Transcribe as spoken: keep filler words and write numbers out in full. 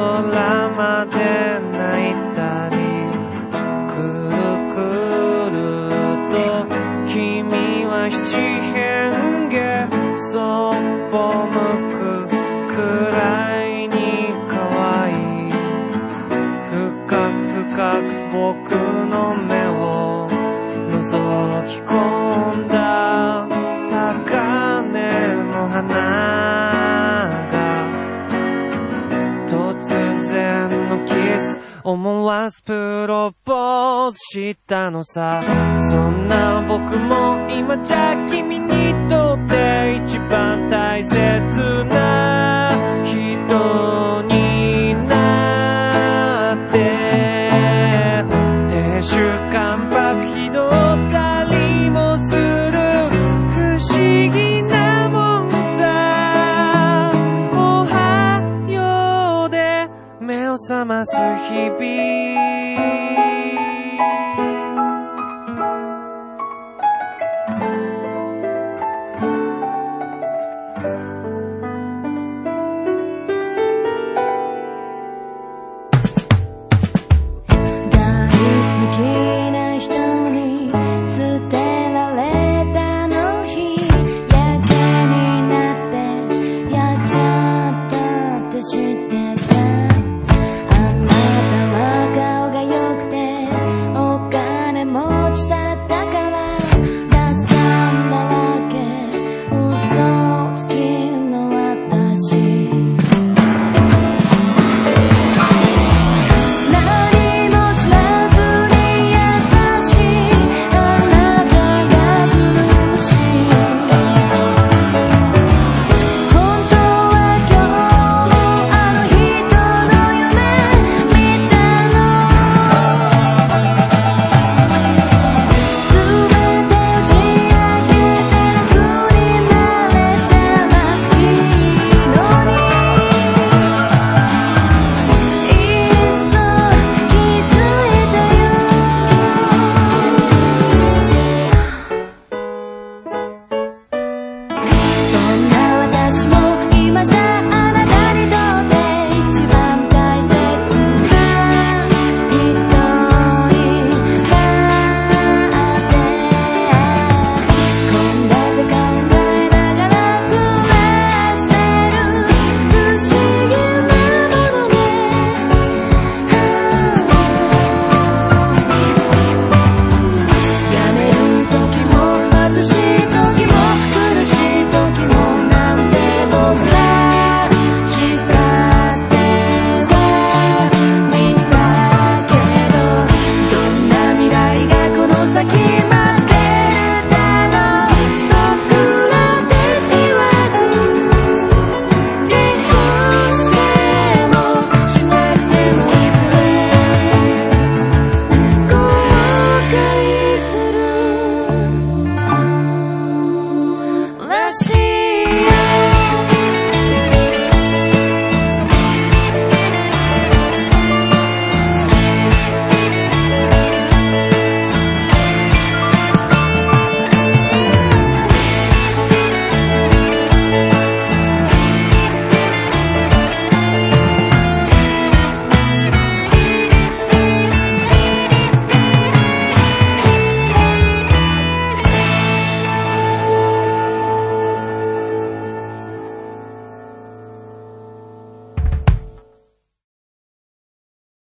空まで泣いたりくるくると君は七変化そっぽ向くくらいに可愛い深く深く僕の目を覗き込んだ高嶺の花が突然のキス思わずプロポーズしたのさそんな僕も今じゃ君にとって一番大切な人になって亭主関白気取ったりもする不思議なもんさおはようで目を覚ます日々 知ってた